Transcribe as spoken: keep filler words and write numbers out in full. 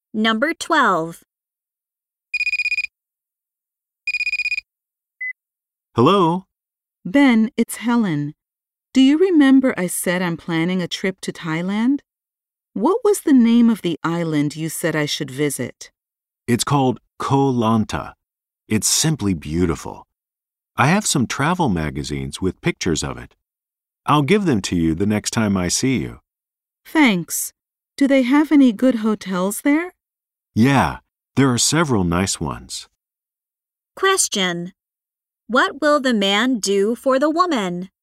Number twelve. Hello? Ben, it's Helen. Do you remember I said I'm planning a trip to Thailand? What was the name of the island you said I should visit? It's called Koh Lanta. It's simply beautiful. I have some travel magazines with pictures of it. I'll give them to you the next time I see you. Thanks. Do they have any good hotels there? Yeah, there are several nice ones. Question. What will the man do for the woman?